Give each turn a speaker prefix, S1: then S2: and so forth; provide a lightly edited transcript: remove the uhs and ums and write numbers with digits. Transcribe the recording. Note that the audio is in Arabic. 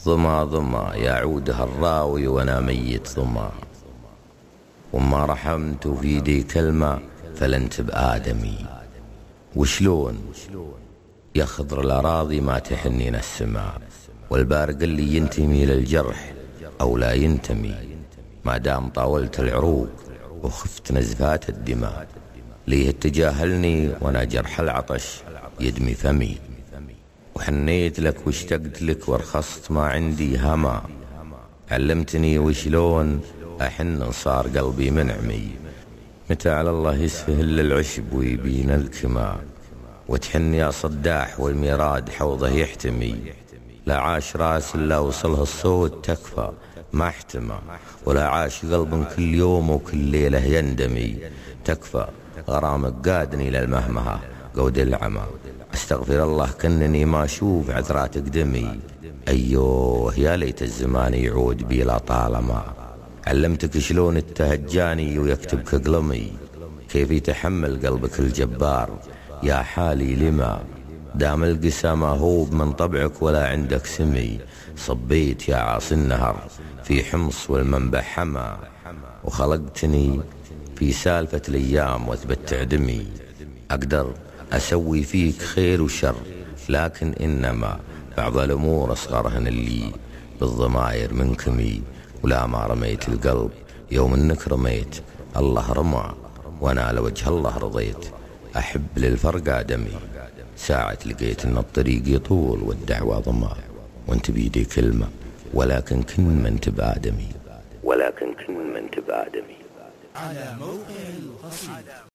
S1: ظما ظما يعودها الراوي وانا ميت ظما، وما رحمت في يدي كلمة فلنت بآدمي. وشلون يا خضر الأراضي ما تحنين السماء، والبارق اللي ينتمي للجرح أو لا ينتمي، ما دام طاولت العروق وخفت نزفات الدماء، ليه تجاهلني وانا جرح العطش يدمي فمي. وحنيت لك واشتقت لك ورخصت ما عندي هما، علمتني وشلون أحن صار قلبي منعمي. متى على الله يسهل للعشب ويبين الكما، وتحن يا صداح والميراد حوضه يحتمي. لا عاش راس إلا وصله الصوت تكفى ما احتمى، ولا عاش قلب كل يوم وكل ليلة يندمي. تكفى غرامك قادني للمهمهة قود العمى، استغفر الله كنني ما اشوف عثرات قدمي. ايوه يا ليت الزمان يعود بي لطالما، علمتك شلون التهجاني ويكتبك قلمي. كيف يتحمل قلبك الجبار يا حالي لما، دام القسى ما هو من طبعك ولا عندك سمي. صبيت يا عاصي النهر في حمص والمنبع حما، وخلقتني في سالفة الأيام واثبت عدمي. أقدر أسوي فيك خير وشر، لكن إنما بعض الأمور أصغرهن اللي بالضماير منكمي. ولا ما رميت القلب يوم إنك رميت، الله رمى وأنا لوجه الله رضيت. أحب للفرق آدمي، ساعة لقيت إن الطريق يطول والدعوة ضما، وانت بيدي كلمة ولكن كن من تبآدمي، ولكن كن من تبآدمي. على موقع القصيدة.